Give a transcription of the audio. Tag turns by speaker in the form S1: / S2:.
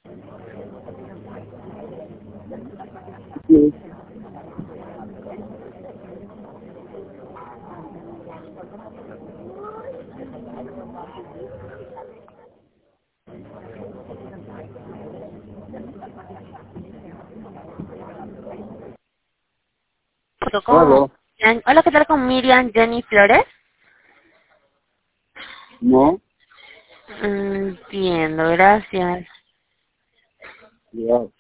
S1: Sí.
S2: Con,
S1: Aló.
S2: hola, ¿qué tal con Miriam Jenny Flores?
S1: No.
S2: Entiendo, gracias.
S1: Ya.